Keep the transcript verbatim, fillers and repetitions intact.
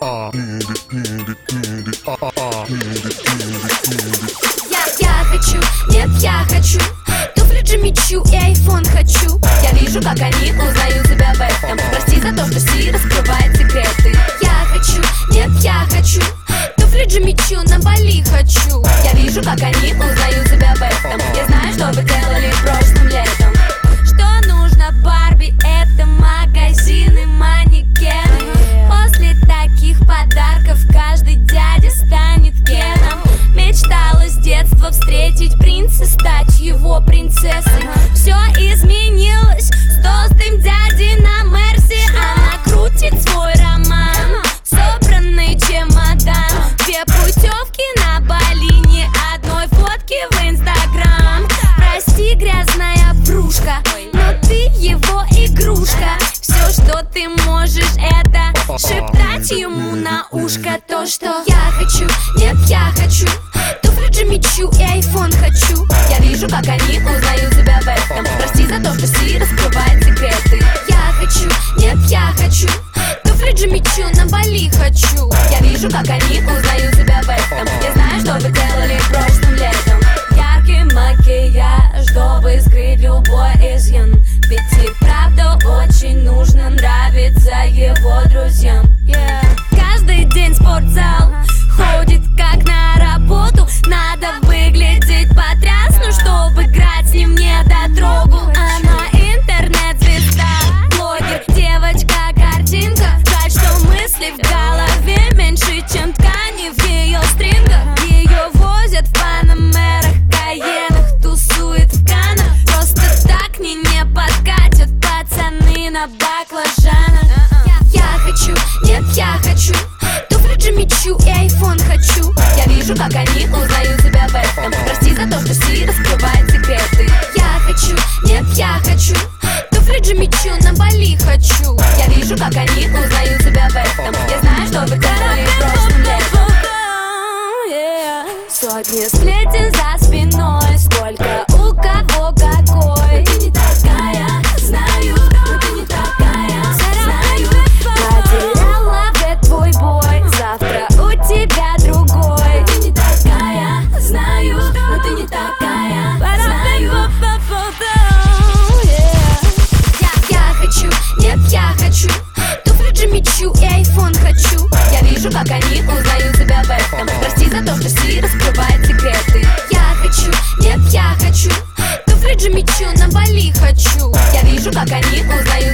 Я хочу, нет, я хочу туфли Джимми Чу и айфон хочу. Я вижу, как они узнают себя в этом. Прости за то, что Си раскрывает секреты. Я хочу, нет, я хочу туфли Джимми Чу на Бали хочу. Я вижу, как они узнают себя в этом. Я знаю, что вы делали прошлым летом. Что нужно Барби, это магазины, манекены. После таких подарков каждый дядя станет Кеном. Мечтала с детства встретить принца, стать его принцессой. Все изменилось с толстым дядей на Мерси. Она крутит свой роман, собранный чемодан. Две путевки на Бали, ни одной фотки в Инстаграм. Прости, грязная врушка, но ты его игрушка. Все, что ты можешь, это шептать ему на ушко то, что я хочу, нет, я хочу туфли Джимми Чу и айфон хочу. Я вижу, как они узнают себя в этом. Прости за то, что Си раскрывает секреты. Я хочу, нет, я хочу туфли Джимми Чу на Бали хочу. Я вижу, как они узнают себя в этом. Я знаю, что вы делали прошлым летом. Яркий макияж, чтобы скрыть любой изъян. Ведь и правда очень нужно нравиться его друзьям. Yeah. Каждый день спортзал, ходит как на работу. Надо выглядеть потрясно, чтобы играть с ним не дотрогу. Она интернет-звезда, блогер, девочка-картинка. Жаль, что мысли в голове меньше, чем ткани в ее стрингах. Ее возят в панамерах, каенах, тусует в канах. Просто так к ней не подкатят пацаны на баклажанах. Я хочу, нет, я хочу туфли Джимми Чу и айфон хочу. Я вижу, как они узнают себя в этом. Прости за то, что Си раскрывает секреты. Я хочу, нет, я хочу туфли Джимми Чу на Бали хочу. Я вижу, как они узнают себя в этом. Я знаю, что вы делали прошлым летом. Сотни сплетен за спиной, сколько у кого какой. Ты не такая, знаю, но ты не такая, знаю. Потеряла в твой бой, завтра у тебя другой. Ты не такая, знаю, но ты не такая, знаю. Я, я хочу, нет, я хочу туфли Джимми Чу и айфон хочу. Я вижу, как они узнают себя в этом. Прости за то, что Си раскрывает секреты. Я хочу, нет, я хочу туфли Джимми Чу на Бали хочу. Я вижу, как они узнают